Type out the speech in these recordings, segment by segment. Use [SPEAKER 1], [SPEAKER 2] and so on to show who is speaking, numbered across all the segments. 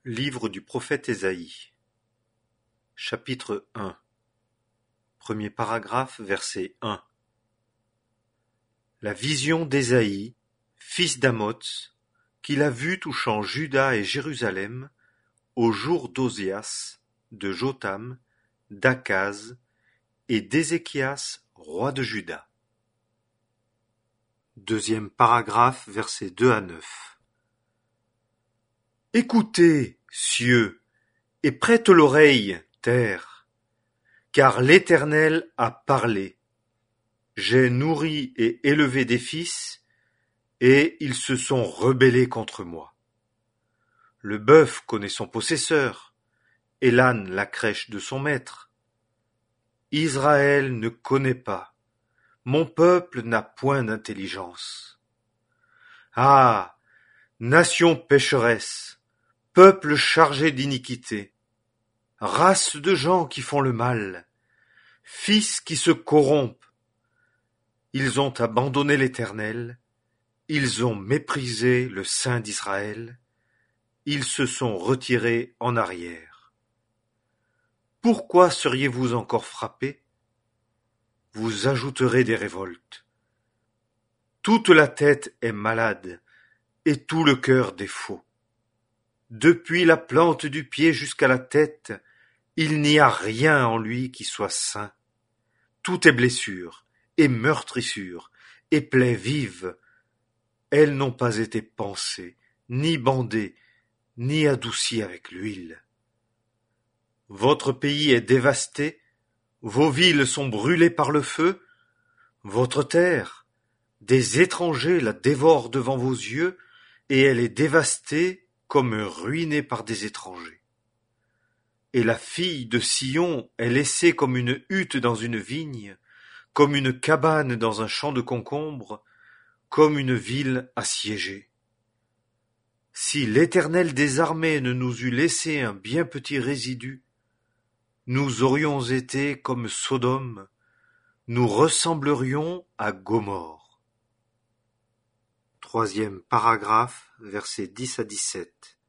[SPEAKER 1] Livre du prophète Ésaïe. Chapitre 1. Premier paragraphe, verset 1. La vision d'Ésaïe, fils d'Amoz, qu'il a vue touchant Juda et Jérusalem, au jour d'Ozias, de Jotham, d'Akaz et d'Ézéchias, roi de Juda. Deuxième paragraphe, versets 2 à 9. Écoutez, cieux, et prête l'oreille, terre, car l'Éternel a parlé. J'ai nourri et élevé des fils, et ils se sont rebellés contre moi. Le bœuf connaît son possesseur, et l'âne la crèche de son maître. Israël ne connaît pas, mon peuple n'a point d'intelligence. Ah, nation pécheresse, peuple chargé d'iniquité, race de gens qui font le mal, fils qui se corrompent. Ils ont abandonné l'Éternel, ils ont méprisé le Saint d'Israël, ils se sont retirés en arrière. Pourquoi seriez-vous encore frappés? Vous ajouterez des révoltes. Toute la tête est malade, et tout le cœur défaut. Depuis la plante du pied jusqu'à la tête, il n'y a rien en lui qui soit sain. Tout est blessure, et meurtrissure, et plaies vives. Elles n'ont pas été pansées, ni bandées, ni adoucies avec l'huile. Votre pays est dévasté, vos villes sont brûlées par le feu, votre terre, des étrangers la dévorent devant vos yeux, et elle est dévastée comme ruinée par des étrangers. Et la fille de Sion est laissée comme une hutte dans une vigne, comme une cabane dans un champ de concombres, comme une ville assiégée. Si l'Éternel des armées ne nous eût laissé un bien petit résidu, nous aurions été comme Sodome, nous ressemblerions à Gomorrhe. Troisième paragraphe, versets 10 à 17.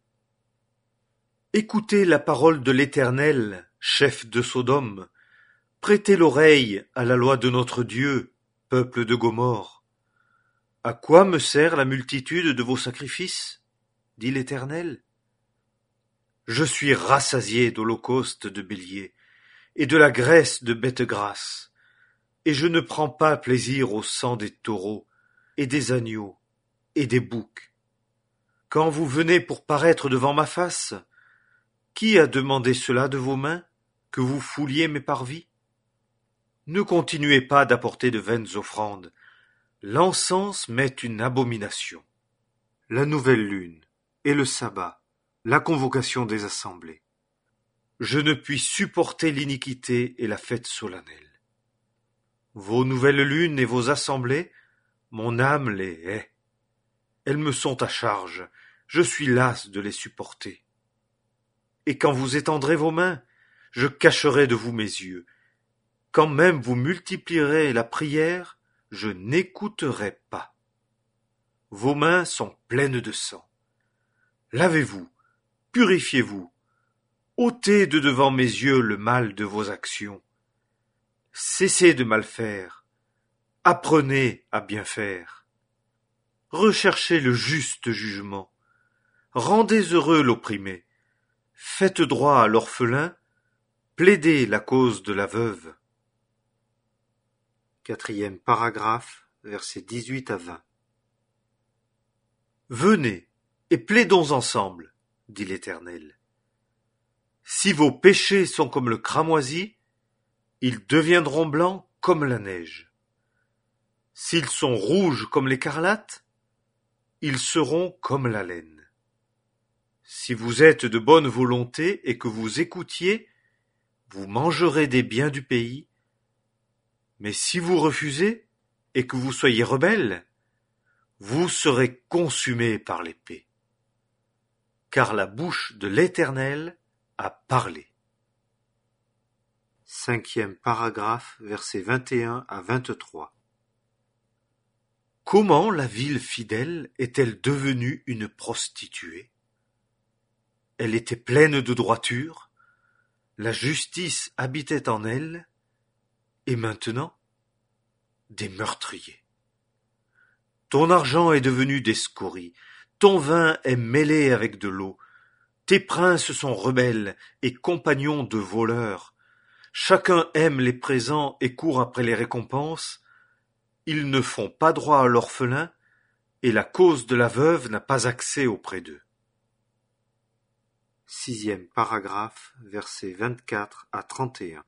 [SPEAKER 1] Écoutez la parole de l'Éternel, chef de Sodome, prêtez l'oreille à la loi de notre Dieu, peuple de Gomorrhe. À quoi me sert la multitude de vos sacrifices? Dit l'Éternel. Je suis rassasié d'holocaustes de béliers et de la graisse de bêtes grasses, et je ne prends pas plaisir au sang des taureaux et des agneaux et des boucs. Quand vous venez pour paraître devant ma face, qui a demandé cela de vos mains, que vous fouliez mes parvis? Ne continuez pas d'apporter de vaines offrandes. L'encens m'est une abomination. La nouvelle lune et le sabbat, la convocation des assemblées. Je ne puis supporter l'iniquité et la fête solennelle. Vos nouvelles lunes et vos assemblées, mon âme les hait. Elles me sont à charge, je suis las de les supporter. Et quand vous étendrez vos mains, je cacherai de vous mes yeux. Quand même vous multiplierez la prière, je n'écouterai pas. Vos mains sont pleines de sang. Lavez-vous, purifiez-vous, ôtez de devant mes yeux le mal de vos actions. Cessez de mal faire, apprenez à bien faire. Recherchez le juste jugement, rendez heureux l'opprimé, faites droit à l'orphelin, plaidez la cause de la veuve. Quatrième paragraphe, versets 18 à 20. Venez, et plaidons ensemble, dit l'Éternel. Si vos péchés sont comme le cramoisi, ils deviendront blancs comme la neige. S'ils sont rouges comme l'écarlate, ils seront comme la laine. Si vous êtes de bonne volonté et que vous écoutiez, vous mangerez des biens du pays. Mais si vous refusez et que vous soyez rebelles, vous serez consumés par l'épée. Car la bouche de l'Éternel a parlé. Cinquième paragraphe, versets 21 à 23. Comment la ville fidèle est-elle devenue une prostituée? elle était pleine de droiture, la justice habitait en elle, et maintenant, des meurtriers. Ton argent est devenu des scories, ton vin est mêlé avec de l'eau, tes princes sont rebelles et compagnons de voleurs, chacun aime les présents et court après les récompenses, ils ne font pas droit à l'orphelin, et la cause de la veuve n'a pas accès auprès d'eux. 6e paragraphe, versets 24 à 31.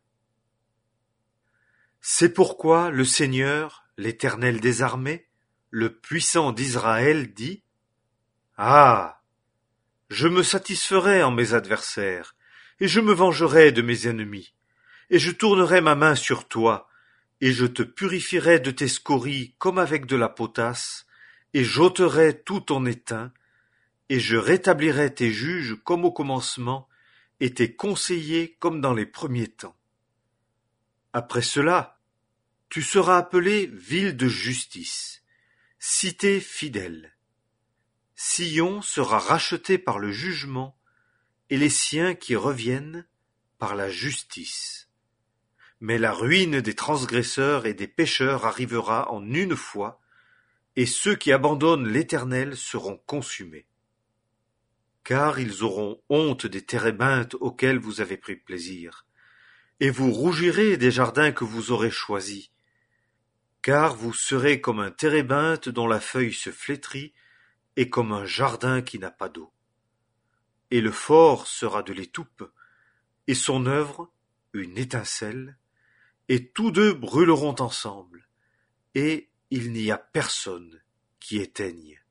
[SPEAKER 1] C'est pourquoi le Seigneur, l'Éternel des armées, le puissant d'Israël dit : Ah! Je me satisferai en mes adversaires, et je me vengerai de mes ennemis, et je tournerai ma main sur toi, et je te purifierai de tes scories comme avec de la potasse, et j'ôterai tout ton étain, et je rétablirai tes juges comme au commencement, et tes conseillers comme dans les premiers temps. Après cela, tu seras appelé ville de justice, cité fidèle. Sion sera racheté par le jugement, et les siens qui reviennent par la justice. Mais la ruine des transgresseurs et des pécheurs arrivera en une fois, et ceux qui abandonnent l'Éternel seront consumés. Car ils auront honte des térébinthes auxquels vous avez pris plaisir, et vous rougirez des jardins que vous aurez choisis. Car vous serez comme un térébinthe dont la feuille se flétrit, et comme un jardin qui n'a pas d'eau. Et le fort sera de l'étoupe, et son œuvre une étincelle, et tous deux brûleront ensemble, et il n'y a personne qui éteigne.